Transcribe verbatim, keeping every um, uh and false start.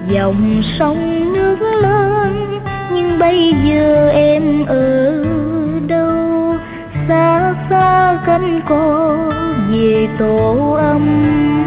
dòng sông nước lớn, nhưng bây giờ em ở đâu? Xa xa cánh cò về tổ ấm.